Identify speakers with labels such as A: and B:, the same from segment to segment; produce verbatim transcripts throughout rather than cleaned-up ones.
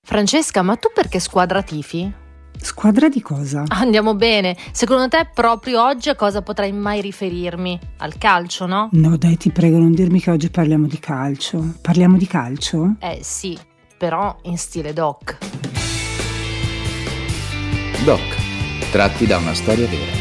A: Francesca, ma tu perché squadra tifi?
B: Squadra di cosa?
A: Andiamo bene. Secondo te proprio oggi a cosa potrai mai riferirmi? Al calcio, no?
B: No, dai, ti prego, non dirmi che oggi parliamo di calcio. Parliamo di calcio?
A: Eh sì, però in stile doc.
C: Doc, tratti da una storia vera.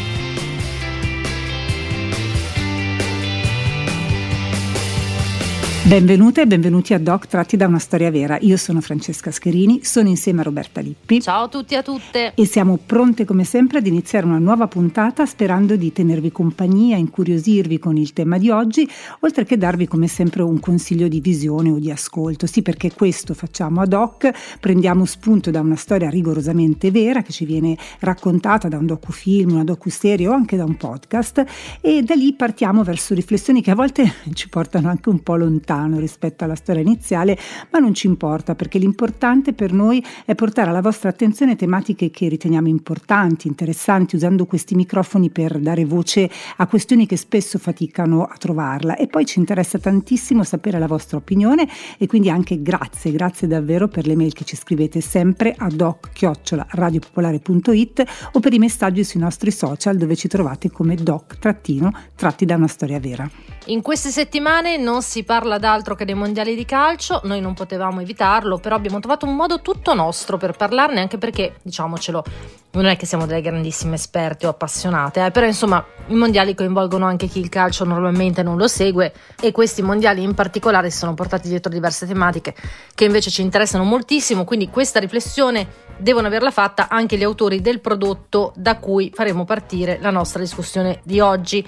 B: Benvenute e benvenuti a Doc tratti da una storia vera. Io sono Francesca Scherini, sono insieme a Roberta Lippi.
A: Ciao a tutti e a tutte.
B: E siamo pronte come sempre ad iniziare una nuova puntata sperando di tenervi compagnia, incuriosirvi con il tema di oggi, oltre che darvi come sempre un consiglio di visione o di ascolto. Sì, perché questo facciamo a Doc, prendiamo spunto da una storia rigorosamente vera che ci viene raccontata da un docufilm, una docuserie o anche da un podcast, e da lì partiamo verso riflessioni che a volte ci portano anche un po' lontano rispetto alla storia iniziale, ma non ci importa, perché l'importante per noi è portare alla vostra attenzione tematiche che riteniamo importanti, interessanti, usando questi microfoni per dare voce a questioni che spesso faticano a trovarla. E poi ci interessa tantissimo sapere la vostra opinione, e quindi anche grazie, grazie davvero per le mail che ci scrivete sempre a doc chiocciola radiopopolare punto it o per i messaggi sui nostri social, dove ci trovate come doc trattino tratti da una storia vera.
A: In queste settimane non si parla d'altro che dei mondiali di calcio, noi non potevamo evitarlo, però abbiamo trovato un modo tutto nostro per parlarne, anche perché, diciamocelo, non è che siamo delle grandissime esperte o appassionate, eh, però insomma i mondiali coinvolgono anche chi il calcio normalmente non lo segue, e questi mondiali in particolare si sono portati dietro diverse tematiche che invece ci interessano moltissimo, quindi questa riflessione devono averla fatta anche gli autori del prodotto da cui faremo partire la nostra discussione di oggi,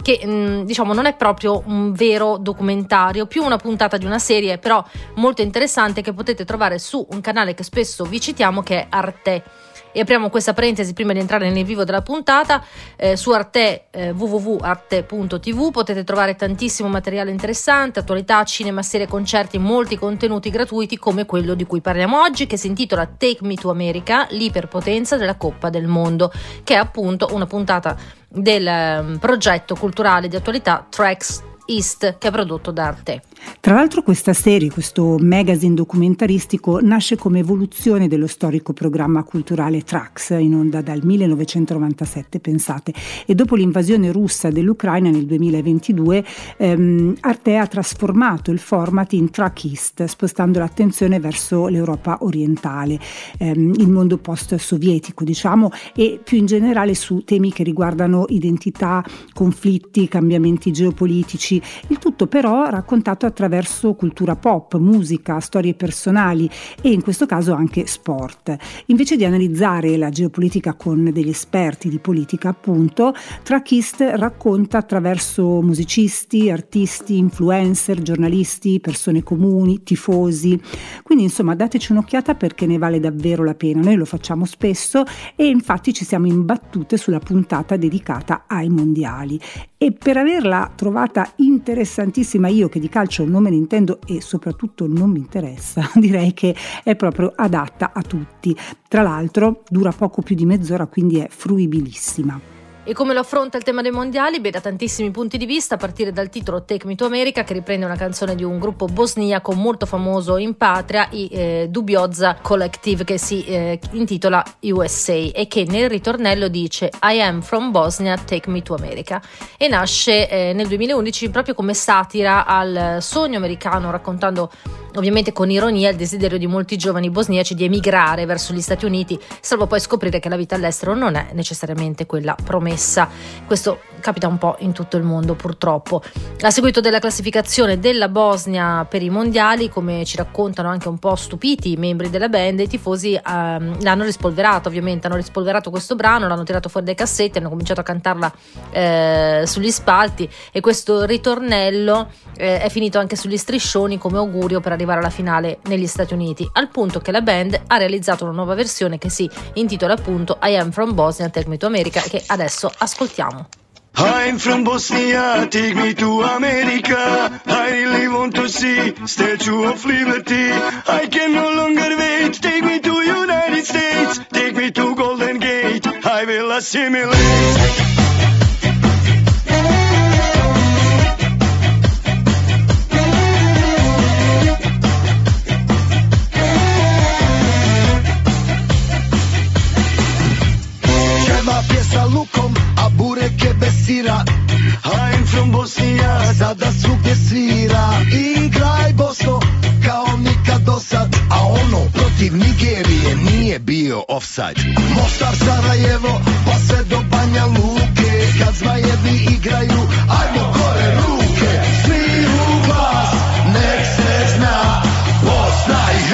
A: che diciamo non è proprio un vero documentario, più una puntata di una serie però molto interessante, che potete trovare su un canale che spesso vi citiamo, che è Arte. E apriamo questa parentesi prima di entrare nel vivo della puntata. Eh, su Arte, eh, w w w punto arte punto t v, potete trovare tantissimo materiale interessante, attualità, cinema, serie, concerti, molti contenuti gratuiti come quello di cui parliamo oggi, che si intitola Take Me to America, l'iperpotenza della Coppa del Mondo, che è appunto una puntata del um, progetto culturale di attualità Tracks East, che è prodotto da Arte.
B: Tra l'altro questa serie, questo magazine documentaristico, nasce come evoluzione dello storico programma culturale Trax, in onda dal millenovecentonovantasette, pensate, e dopo l'invasione russa dell'Ucraina nel duemilaventidue ehm, Arte ha trasformato il format in Track East, spostando l'attenzione verso l'Europa orientale, ehm, il mondo post-sovietico diciamo, e più in generale su temi che riguardano identità, conflitti, cambiamenti geopolitici, il tutto però raccontato attraverso cultura pop, musica, storie personali e in questo caso anche sport. Invece di analizzare la geopolitica con degli esperti di politica, appunto, Track East racconta attraverso musicisti, artisti, influencer, giornalisti, persone comuni, tifosi. Quindi insomma dateci un'occhiata, perché ne vale davvero la pena. Noi lo facciamo spesso e infatti ci siamo imbattute sulla puntata dedicata ai mondiali. E per averla trovata interessantissima, io che di calcio non me ne intendo e soprattutto non mi interessa, direi che è proprio adatta a tutti. Tra l'altro dura poco più di mezz'ora, quindi è fruibilissima.
A: E come lo affronta il tema dei mondiali? Beh, da tantissimi punti di vista, a partire dal titolo Take Me to America, che riprende una canzone di un gruppo bosniaco molto famoso in patria, i eh, Dubioza Collective, che si eh, intitola U S A e che nel ritornello dice I am from Bosnia, take me to America, e nasce eh, nel duemilaundici proprio come satira al sogno americano, raccontando ovviamente con ironia il desiderio di molti giovani bosniaci di emigrare verso gli Stati Uniti, salvo poi scoprire che la vita all'estero non è necessariamente quella promessa. Questo capita un po' in tutto il mondo, purtroppo. A seguito della classificazione della Bosnia per i mondiali, come ci raccontano anche un po' stupiti i membri della band, i tifosi ehm, l'hanno rispolverato, ovviamente hanno rispolverato questo brano, l'hanno tirato fuori dai cassetti, hanno cominciato a cantarla eh, sugli spalti, e questo ritornello eh, è finito anche sugli striscioni come augurio per arrivare alla finale negli Stati Uniti, al punto che la band ha realizzato una nuova versione che si intitola appunto I am from Bosnia, take me to America, che adesso ascoltiamo.
D: I'm from Bosnia, take me to America. I really want to see Statue of Liberty. I can no longer wait, take me to United States. Take me to Golden Gate, I will assimilate. svira. I'm from Bosnia, sada svugdje svira. Igraj Bosno, kao nikad dosad. A ono protiv Nigerije nije bio offside. Mostar, Sarajevo, pa sve do Banja Luke. Kad zmajevi igraju, ajmo gore ruke. Svi u glas, nek se zna, Bosna i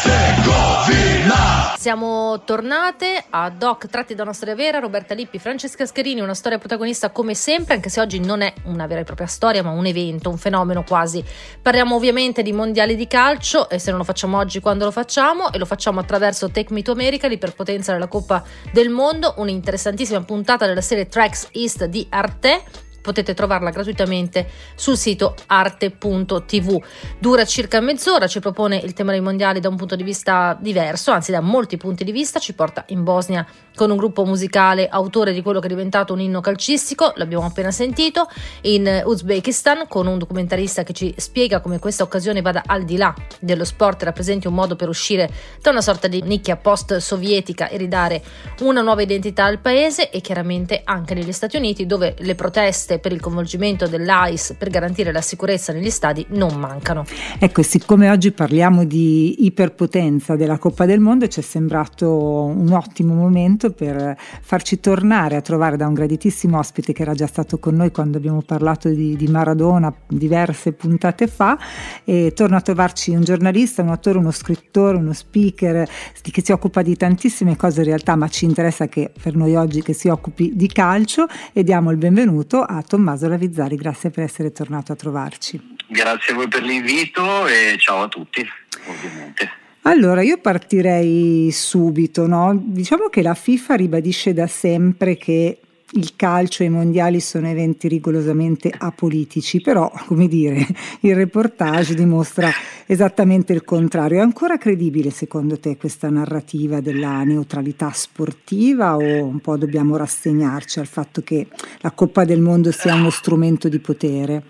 D: Hercegovina.
A: Siamo tornate a Doc tratti da una storia vera, Roberta Lippi, Francesca Scherini, una storia protagonista come sempre, anche se oggi non è una vera e propria storia ma un evento, un fenomeno quasi. Parliamo ovviamente di mondiali di calcio e se non lo facciamo oggi quando lo facciamo, e lo facciamo attraverso Take Me to America, l'iperpotenza della Coppa del Mondo, un'interessantissima puntata della serie Tracks East di Arte. Potete trovarla gratuitamente sul sito arte punto tivù. Dura circa mezz'ora, ci propone il tema dei mondiali da un punto di vista diverso, anzi da molti punti di vista. Ci porta in Bosnia con un gruppo musicale autore di quello che è diventato un inno calcistico, l'abbiamo appena sentito, in Uzbekistan con un documentarista che ci spiega come questa occasione vada al di là dello sport e rappresenti un modo per uscire da una sorta di nicchia post-sovietica e ridare una nuova identità al paese, e chiaramente anche negli Stati Uniti, dove le proteste per il coinvolgimento dell'A I S per garantire la sicurezza negli stadi non mancano.
B: Ecco, siccome oggi parliamo di iperpotenza della Coppa del Mondo, ci è sembrato un ottimo momento per farci tornare a trovare da un graditissimo ospite che era già stato con noi quando abbiamo parlato di, di Maradona diverse puntate fa, e torna a trovarci un giornalista, un autore, uno scrittore, uno speaker che si occupa di tantissime cose in realtà, ma ci interessa che per noi oggi che si occupi di calcio, e diamo il benvenuto a Tommaso Lavizzari. Grazie per essere tornato a trovarci.
E: Grazie a voi per l'invito e ciao a tutti, ovviamente.
B: Allora, io partirei subito, no? Diciamo che la FIFA ribadisce da sempre che il calcio e i mondiali sono eventi rigorosamente apolitici, però, come dire, il reportage dimostra esattamente il contrario. È ancora credibile secondo te questa narrativa della neutralità sportiva, o un po' dobbiamo rassegnarci al fatto che la Coppa del Mondo sia uno strumento di potere?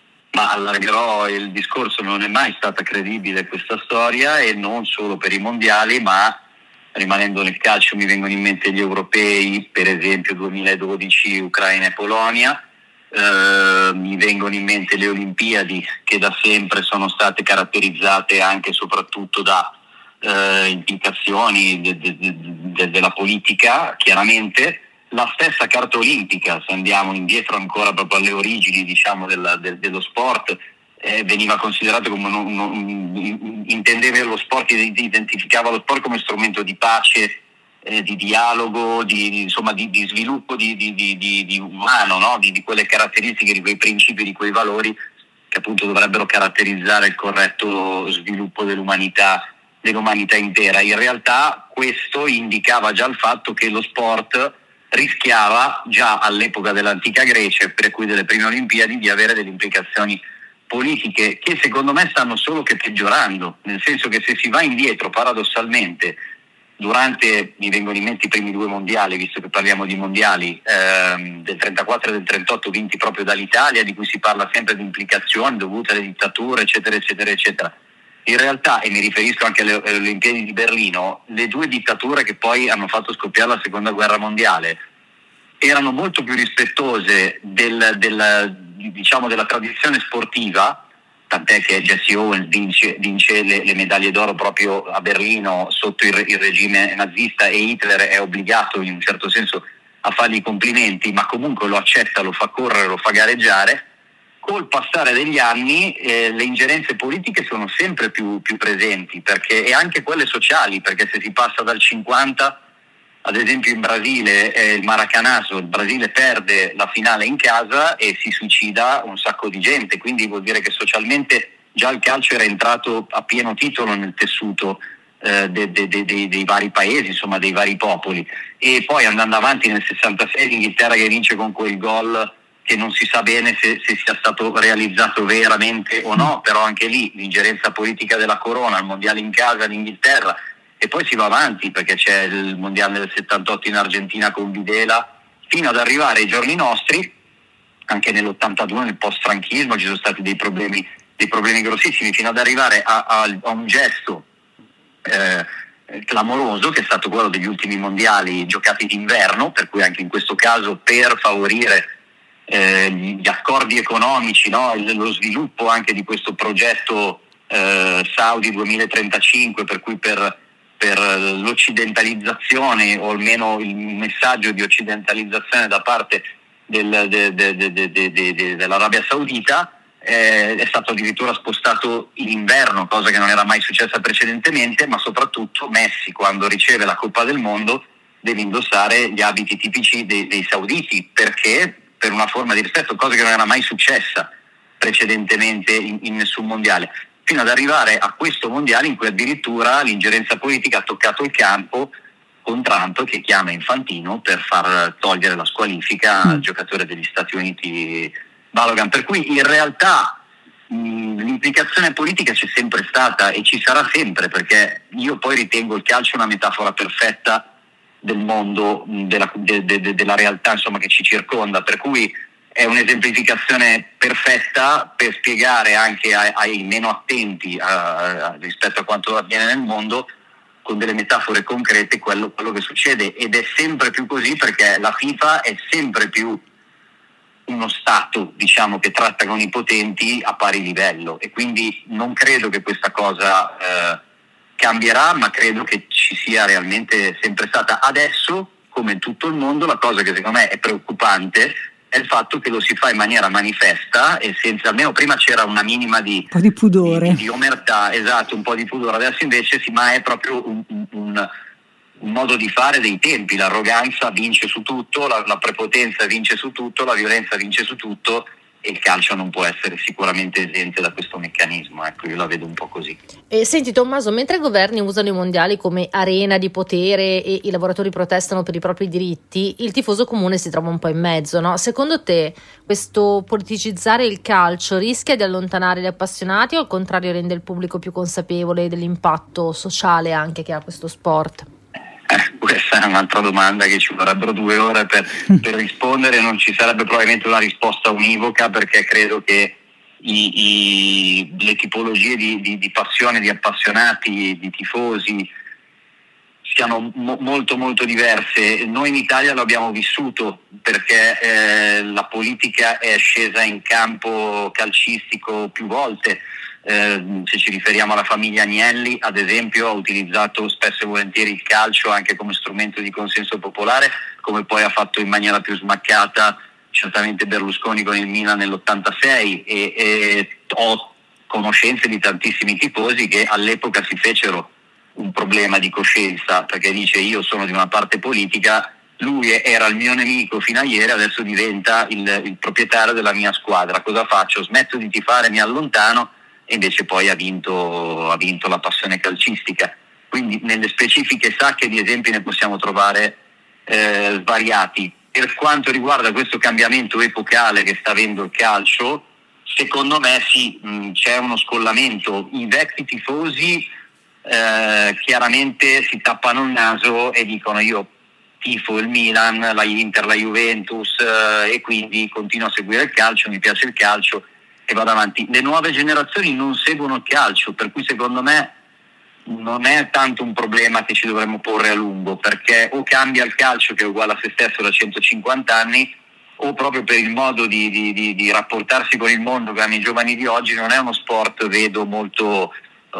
E: Ma allargherò il discorso, non è mai stata credibile questa storia, e non solo per i mondiali, ma rimanendo nel calcio mi vengono in mente gli europei, per esempio duemiladodici Ucraina e Polonia, eh, mi vengono in mente le Olimpiadi, che da sempre sono state caratterizzate anche e soprattutto da eh, implicazioni de, de, de, de, della politica, chiaramente. La stessa carta olimpica, se andiamo indietro ancora proprio alle origini, diciamo, della, de, dello sport, eh, veniva considerato come un, un, un, intendeva lo sport, identificava lo sport come strumento di pace, eh, di dialogo, di, di, insomma di, di sviluppo di, di, di, di umano, no? di, di quelle caratteristiche, di quei principi, di quei valori che appunto dovrebbero caratterizzare il corretto sviluppo dell'umanità, dell'umanità intera. In realtà questo indicava già il fatto che lo sport rischiava già all'epoca dell'antica Grecia, per cui delle prime Olimpiadi, di avere delle implicazioni politiche che secondo me stanno solo che peggiorando, nel senso che se si va indietro paradossalmente durante, mi vengono in mente i primi due mondiali, visto che parliamo di mondiali, ehm, del trentaquattro e del trentotto vinti proprio dall'Italia, di cui si parla sempre di implicazioni dovute alle dittature eccetera eccetera eccetera. In realtà, e mi riferisco anche alle, alle Olimpiadi di Berlino, le due dittature che poi hanno fatto scoppiare la seconda guerra mondiale erano molto più rispettose del, del, diciamo, della tradizione sportiva, tant'è che Jesse Owens vince, vince le, le medaglie d'oro proprio a Berlino sotto il, il regime nazista, e Hitler è obbligato in un certo senso a fargli i complimenti, ma comunque lo accetta, lo fa correre, lo fa gareggiare. Col passare degli anni eh, le ingerenze politiche sono sempre più, più presenti, perché, e anche quelle sociali, perché se si passa dal cinquanta, ad esempio in Brasile, eh, il Maracanazo, il Brasile perde la finale in casa e si suicida un sacco di gente, quindi vuol dire che socialmente già il calcio era entrato a pieno titolo nel tessuto eh, de, de, de, de, dei vari paesi, insomma dei vari popoli. E poi andando avanti nel sessantasei l'Inghilterra che vince con quel gol che non si sa bene se, se sia stato realizzato veramente o no, però anche lì l'ingerenza politica della corona, il mondiale in casa l'Inghilterra, e poi si va avanti perché c'è il mondiale del settantotto in Argentina con Videla, fino ad arrivare ai giorni nostri. Anche nell'ottantadue, nel post-franchismo, ci sono stati dei problemi, dei problemi grossissimi, fino ad arrivare a, a, a un gesto eh, clamoroso, che è stato quello degli ultimi mondiali giocati d'inverno, per cui anche in questo caso per favorire eh, gli accordi economici, no? lo sviluppo anche di questo progetto eh, Saudi duemilatrentacinque, per cui per, per l'occidentalizzazione, o almeno il messaggio di occidentalizzazione da parte del, de, de, de, de, de, de, de, dell'Arabia Saudita, eh, è stato addirittura spostato in inverno, cosa che non era mai successa precedentemente, ma soprattutto Messi, quando riceve la Coppa del Mondo, deve indossare gli abiti tipici dei, dei sauditi, perché per una forma di rispetto, cosa che non era mai successa precedentemente in, in nessun mondiale, fino ad arrivare a questo mondiale in cui addirittura l'ingerenza politica ha toccato il campo, con Trump che chiama Infantino per far togliere la squalifica al giocatore degli Stati Uniti Balogun. Per cui in realtà mh, l'implicazione politica c'è sempre stata e ci sarà sempre, perché io poi ritengo il calcio una metafora perfetta del mondo, della, de, de, de, della realtà, insomma, che ci circonda, per cui è un'esemplificazione perfetta per spiegare anche ai, ai meno attenti a, a, rispetto a quanto avviene nel mondo, con delle metafore concrete, quello, quello che succede. Ed è sempre più così, perché la FIFA è sempre più uno Stato, diciamo, che tratta con i potenti a pari livello, e quindi non credo che questa cosa eh, cambierà, ma credo che ci sia realmente sempre stata. Adesso, come in tutto il mondo, la cosa che secondo me è preoccupante è il fatto che lo si fa in maniera manifesta e senza, almeno prima c'era una minima di,
B: un po' di pudore,
E: di, di omertà, esatto, un po' di pudore, adesso invece sì, ma è proprio un, un, un modo di fare dei tempi. L'arroganza vince su tutto, la, la prepotenza vince su tutto, la violenza vince su tutto, e il calcio non può essere sicuramente esente da questo meccanismo. Ecco, io la vedo un po' così.
A: E senti Tommaso, mentre i governi usano i mondiali come arena di potere e i lavoratori protestano per i propri diritti, il tifoso comune si trova un po' in mezzo, no? Secondo te questo politicizzare il calcio rischia di allontanare gli appassionati, o al contrario rende il pubblico più consapevole dell'impatto sociale anche che ha questo sport?
E: Eh, questa è un'altra domanda che ci vorrebbero due ore per, per rispondere. Non ci sarebbe probabilmente una risposta univoca, perché credo che i, i, le tipologie di, di, di passione, di appassionati, di tifosi siano mo, molto molto diverse. Noi in Italia lo abbiamo vissuto, perché eh, la politica è scesa in campo calcistico più volte. Eh, se ci riferiamo alla famiglia Agnelli, ad esempio, ha utilizzato spesso e volentieri il calcio anche come strumento di consenso popolare, come poi ha fatto in maniera più smaccata certamente Berlusconi con il Milan nell'ottantasei, e, e ho conoscenze di tantissimi tifosi che all'epoca si fecero un problema di coscienza, perché dice: io sono di una parte politica, lui era il mio nemico fino a ieri, adesso diventa il, il proprietario della mia squadra, cosa faccio? Smetto di tifare, mi allontano? E invece poi ha vinto, ha vinto la passione calcistica. Quindi nelle specifiche sacche di esempi ne possiamo trovare eh, svariati. Per quanto riguarda questo cambiamento epocale che sta avendo il calcio, secondo me sì, mh, c'è uno scollamento. I vecchi tifosi eh, chiaramente si tappano il naso e dicono: io tifo il Milan, la Inter, la Juventus eh, e quindi continuo a seguire il calcio, mi piace il calcio e vado avanti. Le nuove generazioni non seguono il calcio, per cui secondo me non è tanto un problema che ci dovremmo porre a lungo, perché o cambia il calcio, che è uguale a se stesso da centocinquanta anni, o proprio per il modo di, di, di, di rapportarsi con il mondo che hanno i giovani di oggi non è uno sport, vedo, molto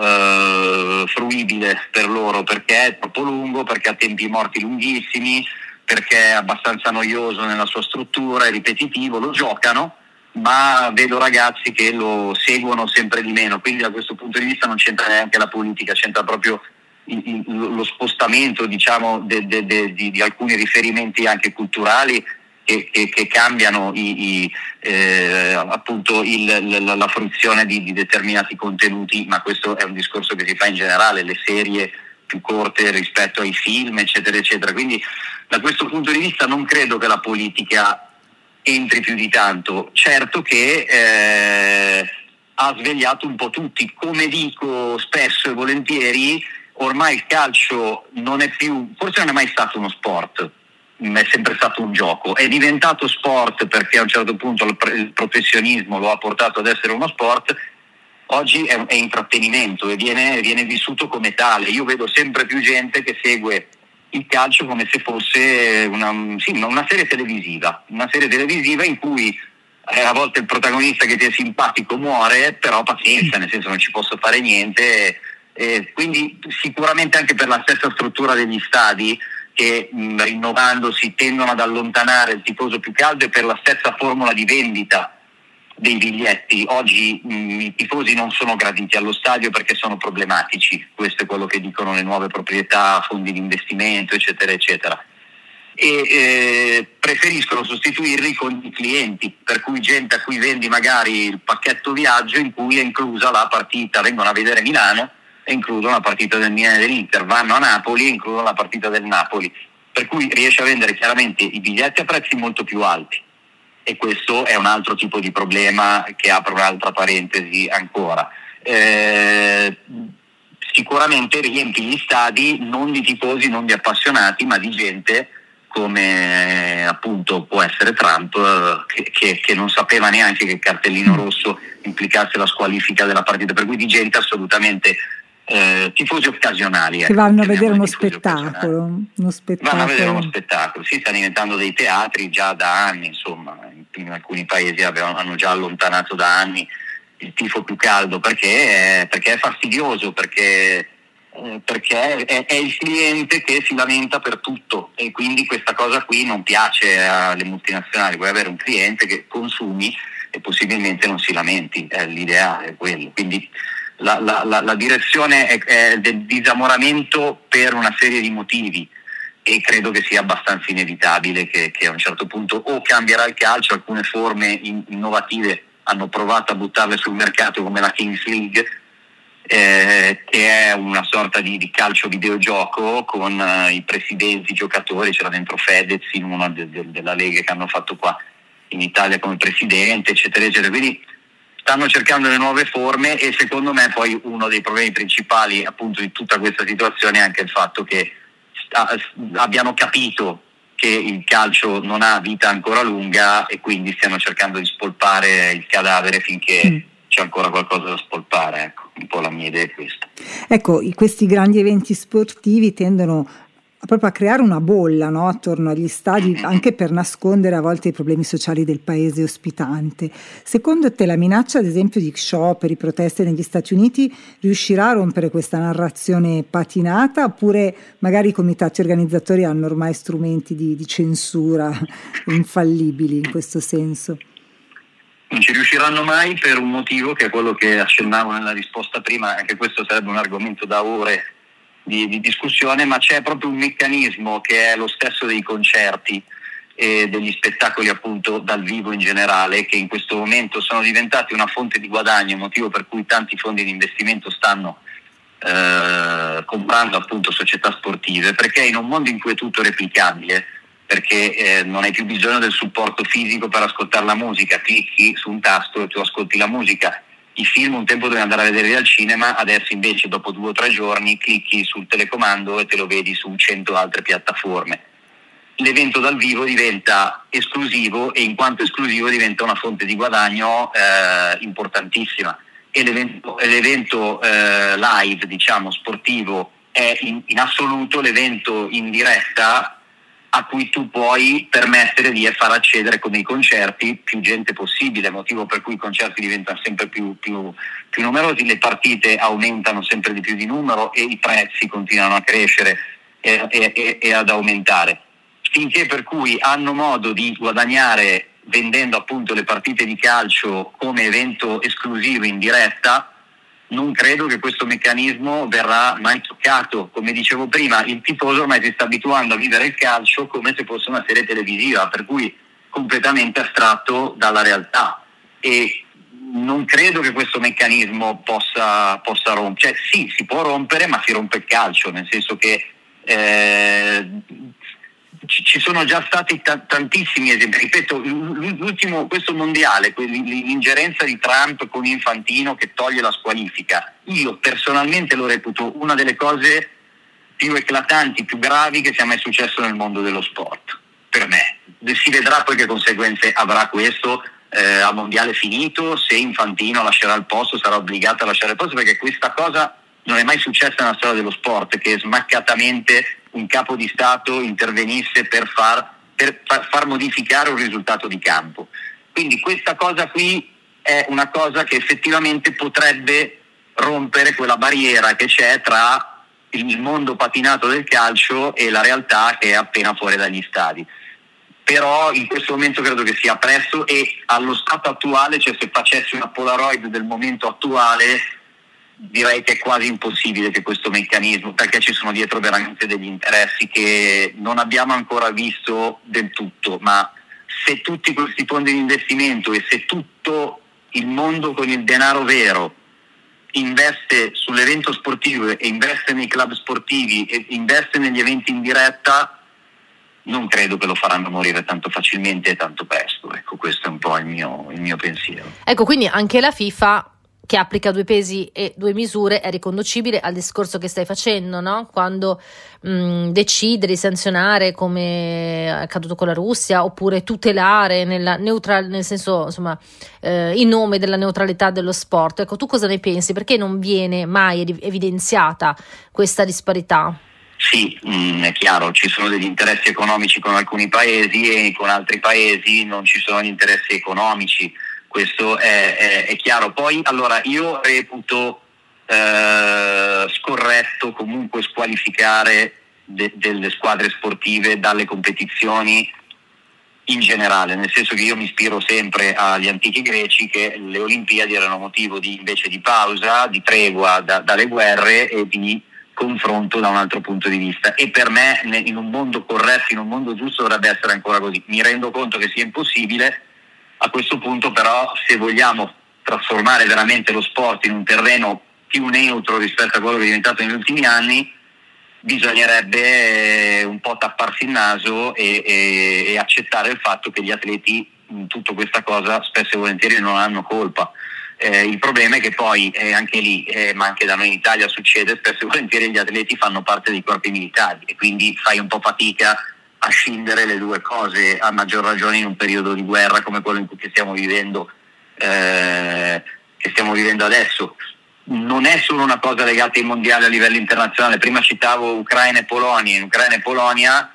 E: eh, fruibile per loro, perché è troppo lungo, perché ha tempi morti lunghissimi, perché è abbastanza noioso nella sua struttura, è ripetitivo. Lo giocano, ma vedo ragazzi che lo seguono sempre di meno, quindi da questo punto di vista non c'entra neanche la politica, c'entra proprio il, il, lo spostamento, diciamo, de, de, de, di, di alcuni riferimenti anche culturali che, che, che cambiano i, i, eh, appunto il, la, la fruizione di, di determinati contenuti, ma questo è un discorso che si fa in generale, le serie più corte rispetto ai film, eccetera eccetera. Quindi da questo punto di vista non credo che la politica entri più di tanto. Certo che eh, ha svegliato un po' tutti, come dico spesso e volentieri, ormai il calcio non è più, forse non è mai stato uno sport, è sempre stato un gioco, è diventato sport perché a un certo punto il, il professionismo lo ha portato ad essere uno sport. Oggi è, è intrattenimento e viene, viene vissuto come tale. Io vedo sempre più gente che segue il calcio come se fosse una, sì, una serie televisiva, una serie televisiva in cui eh, a volte il protagonista che ti è simpatico muore, però pazienza, nel senso non ci posso fare niente, eh, quindi sicuramente anche per la stessa struttura degli stadi che mh, rinnovandosi tendono ad allontanare il tifoso più caldo, e per la stessa formula di vendita dei biglietti oggi mh, i tifosi non sono graditi allo stadio perché sono problematici. Questo è quello che dicono le nuove proprietà, fondi di investimento, eccetera eccetera, e eh, preferiscono sostituirli con i clienti, per cui gente a cui vendi magari il pacchetto viaggio in cui è inclusa la partita, vengono a vedere Milano e includono la partita del Milan e dell'Inter, vanno a Napoli e includono la partita del Napoli, per cui riesce a vendere chiaramente i biglietti a prezzi molto più alti. E questo è un altro tipo di problema che apre un'altra parentesi ancora. Eh, sicuramente riempi gli stadi non di tifosi, non di appassionati, ma di gente come appunto può essere Trump, che, che, che non sapeva neanche che il cartellino rosso implicasse la squalifica della partita, per cui di gente assolutamente eh, tifosi occasionali.
B: Che
E: ecco,
B: vanno a vedere uno spettacolo, uno spettacolo.
E: Vanno a vedere uno spettacolo, si sta diventando dei teatri già da anni, insomma, in alcuni paesi abbiamo, hanno già allontanato da anni il tifo più caldo perché, perché è fastidioso, perché, eh, perché è, è il cliente che si lamenta per tutto, e quindi questa cosa qui non piace alle multinazionali. Vuoi avere un cliente che consumi e possibilmente non si lamenti, è l'ideale, è quello. Quindi la, la, la, la direzione è, è del disamoramento per una serie di motivi, e credo che sia abbastanza inevitabile che, che a un certo punto o cambierà il calcio. Alcune forme in, innovative hanno provato a buttarle sul mercato, come la Kings League, eh, che è una sorta di, di calcio videogioco con eh, i presidenti, i giocatori. C'era dentro Fedez in una de, de, della Lega che hanno fatto qua in Italia come presidente, eccetera eccetera. Quindi stanno cercando le nuove forme, e secondo me poi uno dei problemi principali appunto di tutta questa situazione è anche il fatto che abbiano capito che il calcio non ha vita ancora lunga, e quindi stiano cercando di spolpare il cadavere finché mm. c'è ancora qualcosa da spolpare. Ecco, un po' la mia idea è questa.
B: Ecco, questi grandi eventi sportivi tendono proprio a creare una bolla, no, attorno agli stadi, anche per nascondere a volte i problemi sociali del paese ospitante. Secondo te la minaccia, ad esempio, di scioperi, proteste negli Stati Uniti riuscirà a rompere questa narrazione patinata, oppure magari i comitati organizzatori hanno ormai strumenti di, di censura infallibili in questo senso?
E: Non ci riusciranno mai, per un motivo che è quello che accennavo nella risposta prima. Anche questo sarebbe un argomento da ore Di, di discussione, ma c'è proprio un meccanismo che è lo stesso dei concerti e degli spettacoli appunto dal vivo in generale, che in questo momento sono diventati una fonte di guadagno, motivo per cui tanti fondi di investimento stanno eh, comprando appunto società sportive, perché in un mondo in cui è tutto replicabile, perché eh, non hai più bisogno del supporto fisico per ascoltare la musica, clicchi su un tasto e tu ascolti la musica. I film un tempo dovevi andare a vederli al cinema, adesso invece dopo due o tre giorni clicchi sul telecomando e te lo vedi su cento altre piattaforme. L'evento dal vivo diventa esclusivo, e in quanto esclusivo diventa una fonte di guadagno eh, importantissima, e l'evento, l'evento eh, live, diciamo sportivo, è in, in assoluto l'evento in diretta a cui tu puoi permettere di far accedere, come i concerti, più gente possibile, motivo per cui i concerti diventano sempre più, più, più numerosi, le partite aumentano sempre di più di numero e i prezzi continuano a crescere e, e, e ad aumentare, finché per cui hanno modo di guadagnare vendendo appunto le partite di calcio come evento esclusivo in diretta. Non credo che questo meccanismo verrà mai toccato. Come dicevo prima, il tifoso ormai si sta abituando a vivere il calcio come se fosse una serie televisiva, per cui completamente astratto dalla realtà, e non credo che questo meccanismo possa, possa rompere. Cioè sì, si può rompere, ma si rompe il calcio, nel senso che eh, ci sono già stati t- tantissimi esempi. Ripeto, l'ultimo, questo mondiale, l'ingerenza di Trump con Infantino che toglie la squalifica, io personalmente lo reputo una delle cose più eclatanti, più gravi che sia mai successo nel mondo dello sport, per me. Si vedrà poi che conseguenze avrà questo eh, a mondiale finito, se Infantino lascerà il posto, sarà obbligato a lasciare il posto, perché questa cosa non è mai successa nella storia dello sport, che smaccatamente un capo di Stato intervenisse per far, per far, far modificare un risultato di campo. Quindi questa cosa qui è una cosa che effettivamente potrebbe rompere quella barriera che c'è tra il mondo patinato del calcio e la realtà che è appena fuori dagli stadi. Però in questo momento credo che sia presto, e allo stato attuale, cioè se facessi una Polaroid del momento attuale, direi che è quasi impossibile che questo meccanismo, perché ci sono dietro veramente degli interessi che non abbiamo ancora visto del tutto, ma se tutti questi fondi di investimento e se tutto il mondo con il denaro vero investe sull'evento sportivo e investe nei club sportivi e investe negli eventi in diretta, non credo che lo faranno morire tanto facilmente e tanto presto. Ecco, questo è un po' il mio, il mio pensiero.
A: Ecco, quindi anche la FIFA, che applica due pesi e due misure, è riconducibile al discorso che stai facendo, no? Quando mh, decide di sanzionare, come è accaduto con la Russia, oppure tutelare nella neutral, nel senso, insomma, eh, in nome della neutralità dello sport. Ecco, tu cosa ne pensi? Perché non viene mai evidenziata questa disparità?
E: Sì, mh, è chiaro, ci sono degli interessi economici con alcuni paesi e con altri paesi non ci sono gli interessi economici. Questo è, è, è chiaro. Poi, allora, io reputo eh, scorretto comunque squalificare de, delle squadre sportive dalle competizioni in generale, nel senso che io mi ispiro sempre agli antichi greci, che le Olimpiadi erano motivo di, invece di pausa, di tregua da, dalle guerre e di confronto da un altro punto di vista, e per me in un mondo corretto, in un mondo giusto, dovrebbe essere ancora così. Mi rendo conto che sia impossibile. A questo punto però, se vogliamo trasformare veramente lo sport in un terreno più neutro rispetto a quello che è diventato negli ultimi anni, bisognerebbe un po' tapparsi il naso e, e, e accettare il fatto che gli atleti in tutta questa cosa spesso e volentieri non hanno colpa. Eh, il problema è che poi eh, anche lì, eh, ma anche da noi in Italia succede, spesso e volentieri gli atleti fanno parte dei corpi militari e quindi fai un po' fatica a scindere le due cose, a maggior ragione in un periodo di guerra come quello in cui che stiamo vivendo eh, che stiamo vivendo adesso. Non è solo una cosa legata ai mondiali a livello internazionale. Prima citavo Ucraina e Polonia. In Ucraina e Polonia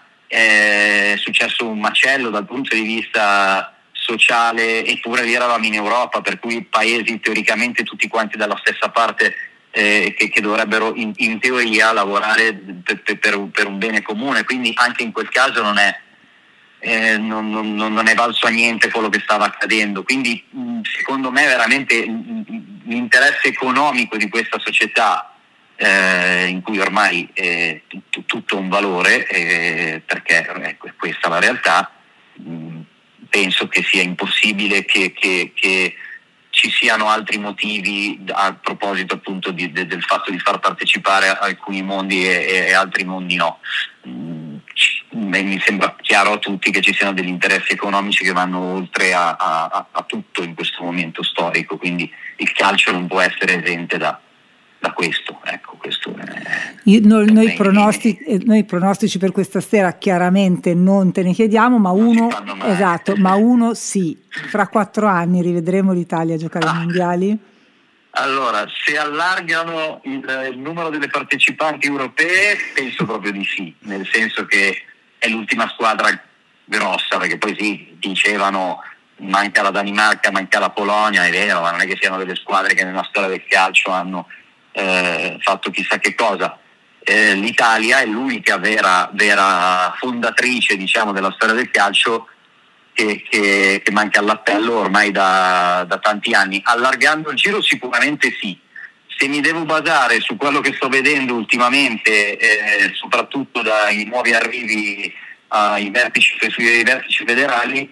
E: è successo un macello dal punto di vista sociale, eppure lì eravamo in Europa, per cui paesi teoricamente tutti quanti dalla stessa parte, eh, che, che dovrebbero in, in teoria lavorare per, per, per un bene comune. Quindi anche in quel caso non è Eh, non, non, non è valso a niente quello che stava accadendo. Quindi mh, secondo me veramente mh, l'interesse economico di questa società, eh, in cui ormai è tutto, tutto un valore, eh, perché ecco, è questa la realtà, mh, penso che sia impossibile che, che, che ci siano altri motivi a proposito appunto di, de, del fatto di far partecipare alcuni mondi e, e altri mondi no. Mh, mi sembra chiaro a tutti che ci siano degli interessi economici che vanno oltre a, a, a tutto in questo momento storico, quindi il calcio non può essere esente da, da questo. Ecco, questo è,
B: Io, noi, noi, pronostici, noi pronostici per questa sera chiaramente non te ne chiediamo, ma uno, esatto, ma uno sì, fra quattro anni rivedremo l'Italia giocare ai
E: ah.
B: mondiali?
E: Allora, se allargano il, il numero delle partecipanti europee, penso proprio di sì, nel senso che è l'ultima squadra grossa, perché poi sì, dicevano manca la Danimarca, manca la Polonia, è vero, ma non è che siano delle squadre che nella storia del calcio hanno eh, fatto chissà che cosa. Eh, L'Italia è l'unica vera, vera fondatrice, diciamo, della storia del calcio Che, che, che manca all'appello ormai da, da tanti anni. Allargando il giro sicuramente sì. Se mi devo basare su quello che sto vedendo ultimamente, eh, soprattutto dai nuovi arrivi ai vertici, sui vertici federali,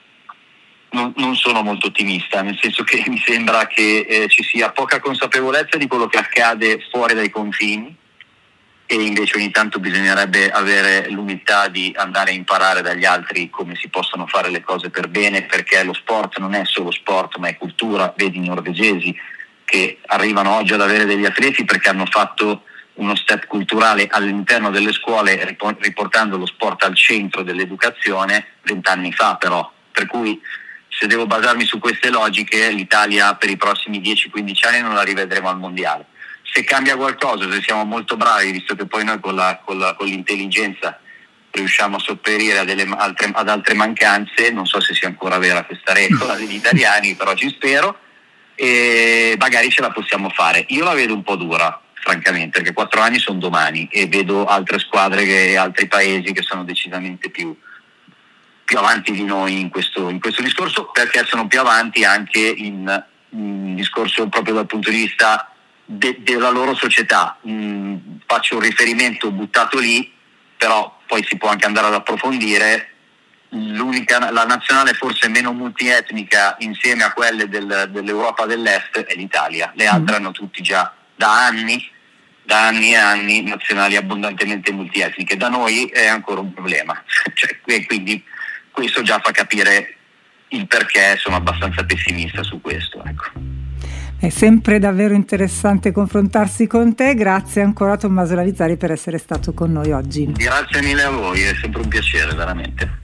E: non, non sono molto ottimista, nel senso che mi sembra che eh, ci sia poca consapevolezza di quello che accade fuori dai confini, e invece ogni tanto bisognerebbe avere l'umiltà di andare a imparare dagli altri come si possono fare le cose per bene, perché lo sport non è solo sport ma è cultura. Vedi i norvegesi che arrivano oggi ad avere degli atleti perché hanno fatto uno step culturale all'interno delle scuole, riportando lo sport al centro dell'educazione vent'anni fa però, per cui se devo basarmi su queste logiche l'Italia per i prossimi dieci quindici anni non la rivedremo al mondiale. se cambia qualcosa, se siamo molto bravi, visto che poi noi con, la, con, la, con l'intelligenza riusciamo a sopperire a delle altre, ad altre mancanze, non so se sia ancora vera questa regola degli italiani, però ci spero, e magari ce la possiamo fare. Io la vedo un po' dura, francamente, perché quattro anni sono domani e vedo altre squadre e altri paesi che sono decisamente più, più avanti di noi in questo, in questo discorso, perché sono più avanti anche in, in discorso proprio dal punto di vista de, della loro società. Mm, faccio un riferimento buttato lì, però poi si può anche andare ad approfondire. L'unica, la nazionale forse meno multietnica insieme a quelle del, dell'Europa dell'Est è l'Italia, le altre mm. hanno tutti già da anni, da anni e anni nazionali abbondantemente multietniche. Da noi è ancora un problema, cioè, e quindi questo già fa capire il perché sono abbastanza pessimista su questo, ecco.
B: È sempre davvero interessante confrontarsi con te. Grazie ancora Tommaso Lavizzari per essere stato con noi oggi.
E: Grazie mille a voi, è sempre un piacere, veramente.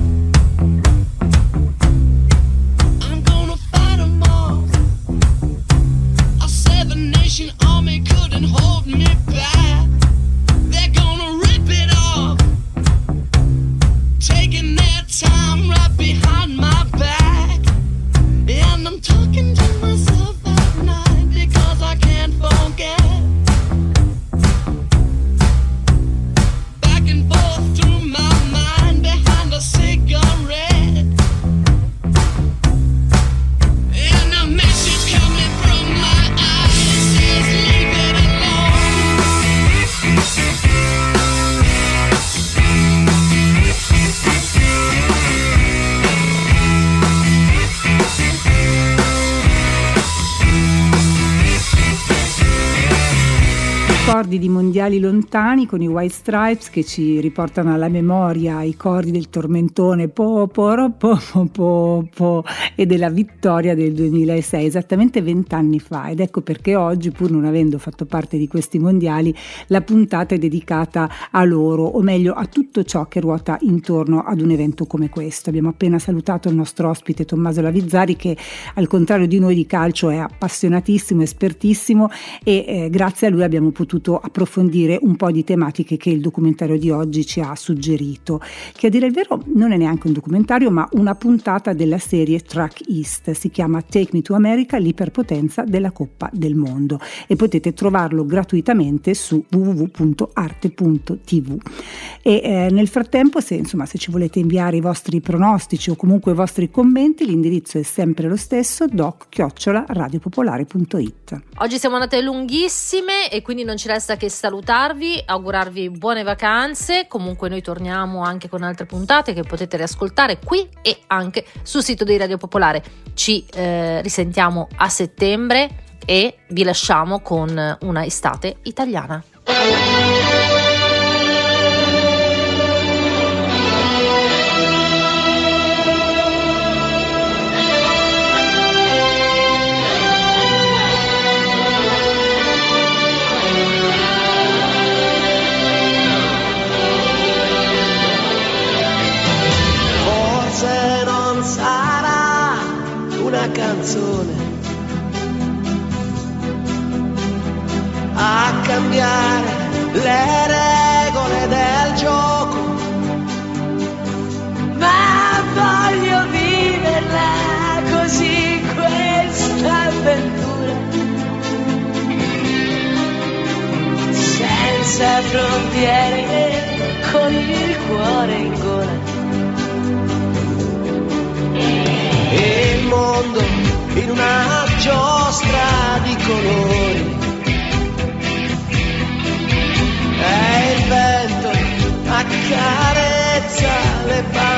F: Army couldn't hold me back. They're gonna rip it off, taking their time right behind my back. And I'm talking to myself at night because I can't forget. Back and forth through my mind behind a cigarette, and a message coming from my eyes says leave it alone.
B: Ricordi di mondiali lontani con i White Stripes che ci riportano alla memoria i cordi del tormentone po po po po po, po e della vittoria del duemilasei, esattamente vent'anni fa, ed ecco perché oggi, pur non avendo fatto parte di questi mondiali, la puntata è dedicata a loro, o meglio a tutto ciò che ruota intorno ad un evento come questo. Abbiamo appena salutato il nostro ospite Tommaso Lavizzari, che al contrario di noi di calcio è appassionatissimo, espertissimo, e eh, grazie a lui abbiamo potuto approfondire un po' di tematiche che il documentario di oggi ci ha suggerito, che a dire il vero non è neanche un documentario ma una puntata della serie Track East. Si chiama Take Me to America, l'iperpotenza della Coppa del Mondo, e potete trovarlo gratuitamente su w w w punto arte punto t v. E eh, nel frattempo, se insomma se ci volete inviare i vostri pronostici o comunque i vostri commenti, l'indirizzo è sempre lo stesso: doc chiocciola radiopopolare punto it.
A: Oggi siamo andate lunghissime e quindi non ci resta che salutarvi, augurarvi buone vacanze. Comunque noi torniamo anche con altre puntate che potete riascoltare qui e anche sul sito di Radio Popolare. Ci eh, risentiamo a settembre e vi lasciamo con una estate italiana.
G: Canzone a cambiare le regole del gioco, ma voglio viverla così questa avventura, senza frontiere, con il cuore in gola. E il mondo in una giostra di colori, e il vento accarezza le parole.